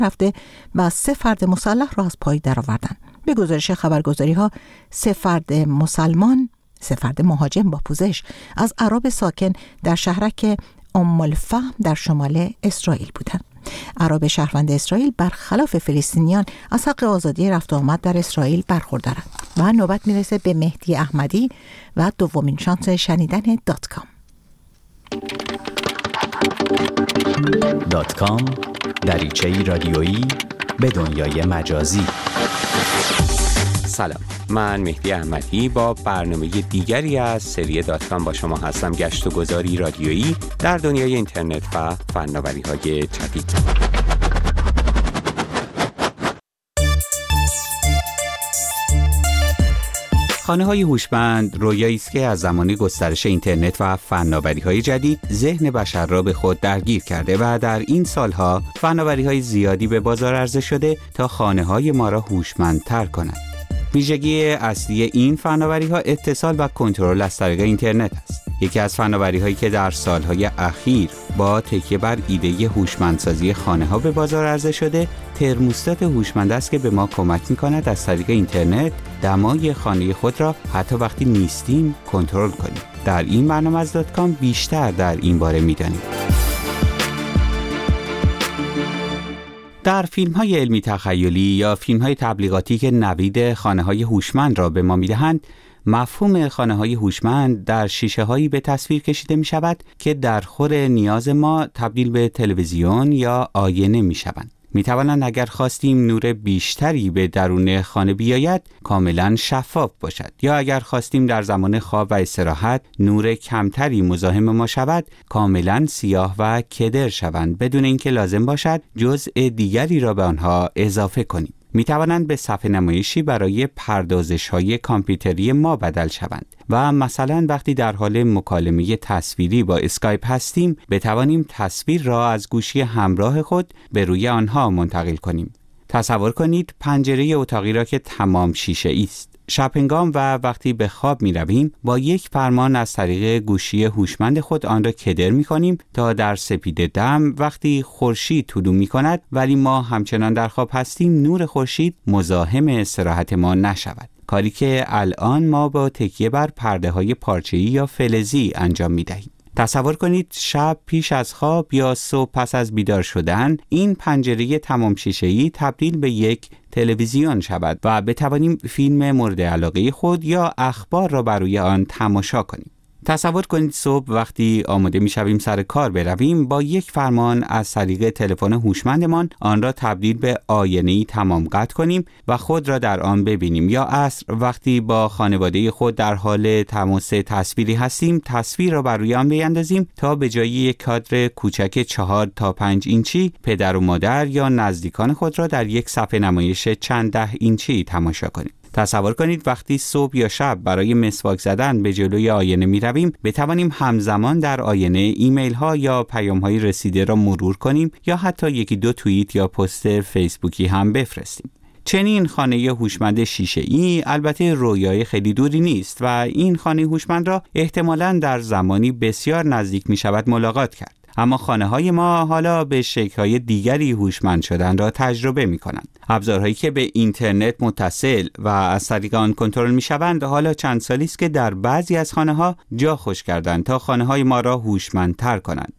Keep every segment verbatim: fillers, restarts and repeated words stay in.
رفته و سه فرد مسلح را از پای درآوردند. به گزارش خبرگزاری‌ها سه فرد مسلمان، سه فرد مهاجم با پوزش از اعراب ساکن در شهرک ام الفهم در شمال اسرائیل بودند. اعراب شهروند اسرائیل برخلاف فلسطینیان از حق آزادی رفت و آمد در اسرائیل برخوردارند. و نوبت میرسه به مهدی احمدی و دومین شانس شنیدن دات کام. دات کام، دریچه‌ای رادیویی به دنیای مجازی. سلام، من مهدی احمدی با برنامه دیگری از سری دات کام با شما هستم. گشت و گذاری رادیویی در دنیای اینترنت و فناوری‌های جدید. خانه‌های هوشمند رویایی است که از زمان گسترش اینترنت و فناوری‌های جدید ذهن بشر را به خود درگیر کرده و در این سالها فناوری‌های زیادی به بازار عرضه شده تا خانه‌های ما را هوشمندتر کنند. ویژگی اصلی این فناوری‌ها اتصال و کنترل از طریق اینترنت است. یکی از فناوری‌هایی که در سالهای اخیر با تکیه بر ایده هوشمندسازی خانه‌ها به بازار عرضه شده، ترموستات هوشمند است که به ما کمک می‌کند از طریق اینترنت دمای خانه خود را حتی وقتی نیستیم کنترل کنیم. در این برنامه از دات کام بیشتر در این باره می‌دانیم. در فیلم‌های علمی تخیلی یا فیلم‌های تبلیغاتی که نوید خانه‌های هوشمند را به ما می‌دهند، مفهوم خانه‌های هوشمند در شیشه‌هایی به تصویر کشیده می‌شود که در خور نیاز ما تبدیل به تلویزیون یا آینه می‌شوند. می‌توانند اگر خواستیم نور بیشتری به درون خانه بیاید کاملاً شفاف باشد، یا اگر خواستیم در زمان خواب و استراحت نور کمتری مزاحم ما شود کاملاً سیاه و کدر شوند بدون اینکه لازم باشد جزء دیگری را به آنها اضافه کنیم. می توانند به صفحه نمایشی برای پردازش‌های کامپیوتری ما بدل شوند و مثلا وقتی در حال مکالمه تصویری با اسکایپ هستیم بتوانیم تصویر را از گوشی همراه خود به روی آنها منتقل کنیم. تصور کنید پنجره اتاقی را که تمام شیشه‌ای است. شب‌هنگام و وقتی به خواب می رویم با یک فرمان از طریق گوشی هوشمند خود آن را کدر می کنیم تا در سپیده دم وقتی خورشید طلوع می کند ولی ما همچنان در خواب هستیم نور خورشید مزاحم استراحت ما نشود. کاری که الان ما با تکیه بر پرده های پارچه‌ای یا فلزی انجام می دهیم. تصور کنید شب پیش از خواب یا صبح پس از بیدار شدن این پنجره تمام شیشه‌ای تبدیل به یک تلویزیون شود و بتوانیم فیلم مورد علاقه خود یا اخبار را بر روی آن تماشا کنیم. تصور کنید صبح وقتی آماده می‌شویم سر کار برویم با یک فرمان از طریق تلفن هوشمندمان آن را تبدیل به آینه‌ای تمام قد کنیم و خود را در آن ببینیم، یا عصر وقتی با خانواده خود در حال تماس تصویری هستیم تصویر را بر روی آن بیاندازیم تا به جای یک کادر کوچک چهار تا پنج اینچی پدر و مادر یا نزدیکان خود را در یک صفحه نمایش چند ده اینچی تماشا کنیم. تصور کنید وقتی صبح یا شب برای مسواک زدن به جلوی آینه می رویم بتوانیم همزمان در آینه ایمیل ها یا پیام های رسیده را مرور کنیم یا حتی یکی دو توییت یا پست فیسبوکی هم بفرستیم. چنین خانه هوشمند شیشه‌ای البته رویای خیلی دوری نیست و این خانه هوشمند را احتمالاً در زمانی بسیار نزدیک می شود ملاقات کرد. اما خانه‌های ما حالا به شکل‌های دیگری هوشمند شدن را تجربه می‌کنند. ابزارهایی که به اینترنت متصل و از طریق آن کنترل می‌شوند حالا چند سالی است که در بعضی از خانه‌ها جا خوش کردند تا خانه‌های ما را هوشمندتر کنند.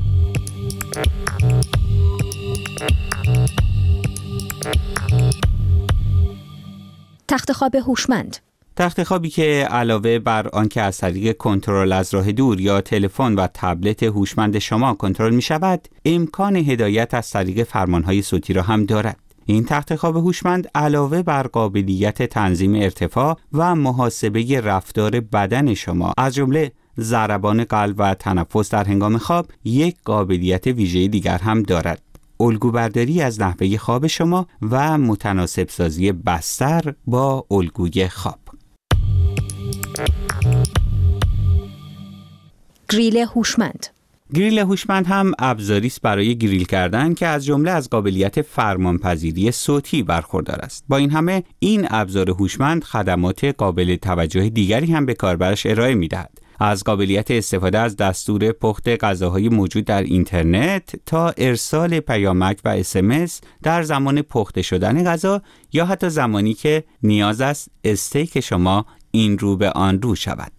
تخت خواب هوشمند. تخت خوابی که علاوه بر آنکه از طریق کنترل از راه دور یا تلفن و تبلت هوشمند شما کنترل می شود، امکان هدایت از طریق فرمانهای صوتی را هم دارد. این تخت خواب هوشمند علاوه بر قابلیت تنظیم ارتفاع و محاسبه رفتار بدن شما از جمله ضربان قلب و تنفس در هنگام خواب، یک قابلیت ویژه دیگر هم دارد: الگوبرداری از نحوه خواب شما و متناسب سازی بستر با الگوی خواب. گریل هوشمند. گریل هوشمند هم ابزاری است برای گریل کردن که از جمله از قابلیت فرمانپذیری صوتی برخوردار است. با این همه این ابزار هوشمند خدمات قابل توجه دیگری هم به کاربرش ارائه می‌دهد. از قابلیت استفاده از دستور پخت غذاهای موجود در اینترنت تا ارسال پیامک و اس ام اس در زمان پخت شدن غذا یا حتی زمانی که نیاز است استیک شما این رو به آن رو شود.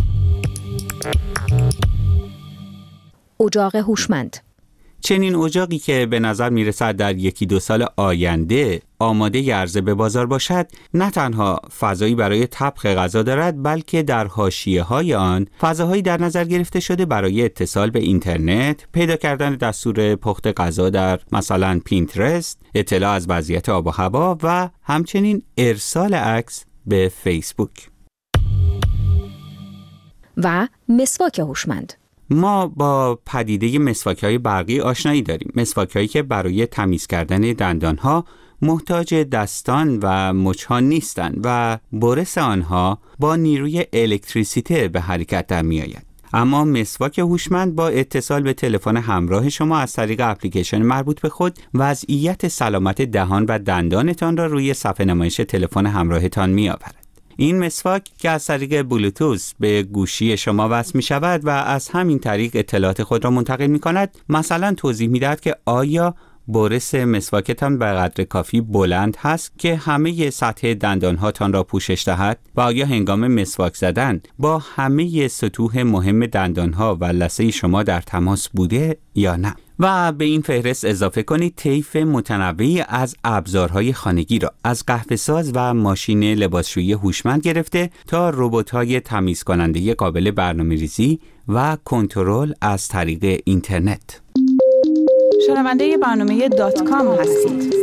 اجاق هوشمند. چنین اجاقی که به نظر میرسد در یکی دو سال آینده آماده عرضه به بازار باشد، نه تنها فضایی برای طبخ غذا دارد، بلکه در حاشیه‌های آن فضاهایی در نظر گرفته شده برای اتصال به اینترنت، پیدا کردن دستور پخت غذا در مثلا پینترست، اطلاع از وضعیت آب و هوا و همچنین ارسال عکس به فیسبوک. و مسواک هوشمند. ما با پدیده مسواک‌های برقی آشنایی داریم. مسواک‌هایی که برای تمیز کردن دندان‌ها محتاج دستان و مچ‌ها نیستند و برس آنها با نیروی الکتریسیته به حرکت در می‌آید. اما مسواک هوشمند با اتصال به تلفن همراه شما از طریق اپلیکیشن مربوط به خود وضعیت سلامت دهان و دندانتان را روی صفحه نمایش تلفن همراهتان می‌آورد. این مسواک که از طریق بلوتوث به گوشی شما وصل می شود و از همین طریق اطلاعات خود را منتقل می کند، مثلا توضیح می دهد که آیا برس مسواکتان به قدر کافی بلند هست که همه سطح دندانهاتان را پوشش دهد و آیا هنگام مسواک زدن با همه سطوح مهم دندانها و لثه شما در تماس بوده یا نه. و به این فهرست اضافه کنید طیف متنوعی از ابزارهای خانگی را، از قهوه‌ساز و ماشین لباسشویی هوشمند گرفته تا ربات‌های تمیز کننده قابل برنامه‌ریزی و کنترل از طریق اینترنت. شنونده برنامه دات کام هستید.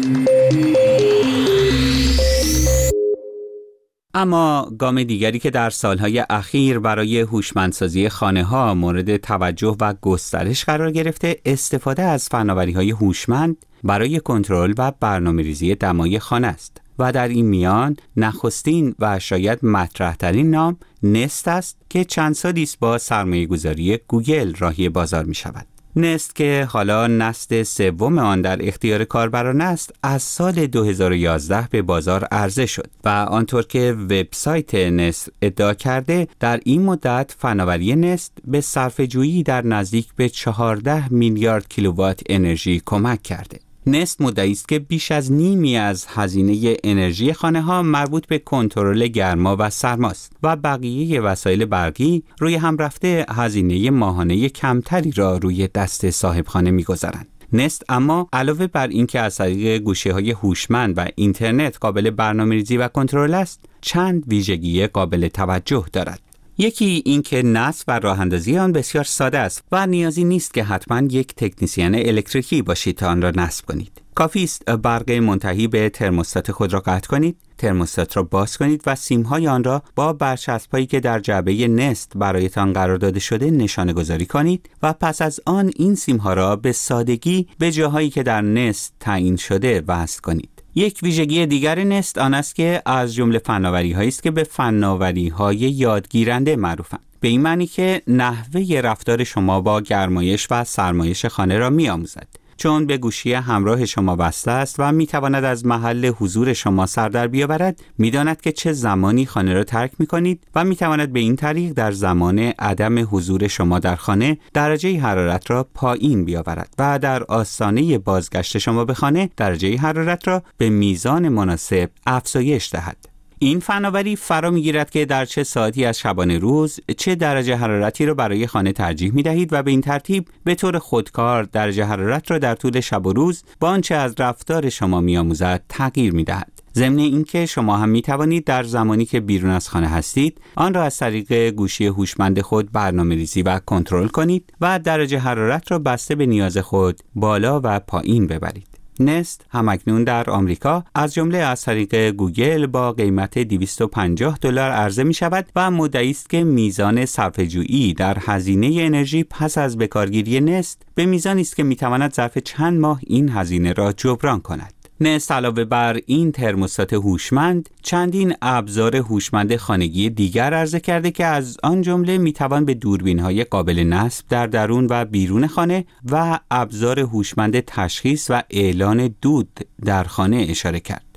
اما گام دیگری که در سالهای اخیر برای هوشمندسازی خانه‌ها مورد توجه و گسترش قرار گرفته، استفاده از فناوری‌های هوشمند برای کنترل و برنامه‌ریزی دمای خانه است و در این میان نخستین و شاید مطرح‌ترین نام نست است که چند سالی است با سرمایه‌گذاری گوگل راهی بازار می‌شود. نست که حالا نسل سوم آن در اختیار کاربران است، از سال دو هزار و یازده به بازار عرضه شد و آنطور که وبسایت نست ادعا کرده، در این مدت فناوری نست به صرفه‌جویی در نزدیک به چهارده میلیارد کیلووات انرژی کمک کرده. نست مدعی است که بیش از نیمی از هزینه انرژی خانه‌ها مربوط به کنترل گرما و سرماست و بقیه وسایل برقی روی هم رفته هزینه ماهانه کمتری را روی دست صاحب خانه می‌گذارند. نست اما علاوه بر اینکه از طریق گوشی‌های هوشمند و اینترنت قابل برنامه‌ریزی و کنترل است، چند ویژگی قابل توجه دارد. یکی این که نصب و راه اندازی آن بسیار ساده است و نیازی نیست که حتما یک تکنسین الکتریکی باشید تا آن را نصب کنید. کافی است برق منتهی به ترموستات خود را قطع کنید، ترموستات را باز کنید و سیم‌های آن را با برچسب‌هایی که در جعبه نست برایتان قرار داده شده نشانه گذاری کنید و پس از آن این سیم‌ها را به سادگی به جاهایی که در نست تعیین شده وصل کنید. یک ویژگی دیگر نست آن است که از جمله فناوری‌هایی است که به فناوری‌های یادگیرنده معروفند. به این معنی که نحوه رفتار شما با گرمایش و سرمایش خانه را می‌آموزد. چون به گوشی همراه شما وصل است و میتواند از محل حضور شما سر در بیاورد، میداند که چه زمانی خانه را ترک میکنید و میتواند به این طریق در زمان عدم حضور شما در خانه درجه حرارت را پایین بیاورد و در آستانه بازگشت شما به خانه درجه حرارت را به میزان مناسب افزایش دهد. این فناوری فرا میگیرد که در چه ساعتی از شبانه روز چه درجه حرارتی را برای خانه ترجیح می دهید و به این ترتیب به طور خودکار درجه حرارت را در طول شب و روز با آنچه از رفتار شما می آموزد تغییر می دهد. ضمن اینکه شما هم می توانید در زمانی که بیرون از خانه هستید آن را از طریق گوشی هوشمند خود برنامه‌ریزی و کنترل کنید و درجه حرارت را بسته به نیاز خود بالا و پایین ببرید. نست همکنون در آمریکا از جمله از طریق گوگل با قیمت دویست و پنجاه دلار عرضه می شود و مدعی است که میزان صرفه‌جویی در هزینه انرژی پس از بکارگیری نست به میزانی است که می تواند ظرف چند ماه این هزینه را جبران کند. نست علاوه بر این ترموستات هوشمند چندین ابزار هوشمند خانگی دیگر عرضه کرده که از آن جمله میتوان به دوربین‌های قابل نصب در درون و بیرون خانه و ابزار هوشمند تشخیص و اعلان دود در خانه اشاره کرد.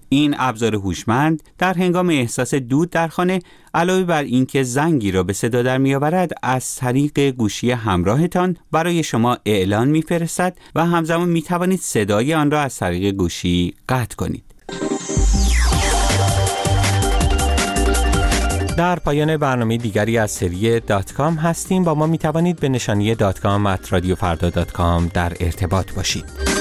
این ابزار هوشمند در هنگام احساس دود در خانه علاوه بر اینکه زنگی را به صدا در می‌آورد، از طریق گوشی همراهتان برای شما اعلان می‌فرستد و همزمان می‌توانید صدای آن را از طریق گوشی قطع کنید. در پایان برنامه دیگری از سری دات کام هستیم. با ما می‌توانید به نشانی دات کام ات رادیو فردا دات کام در ارتباط باشید.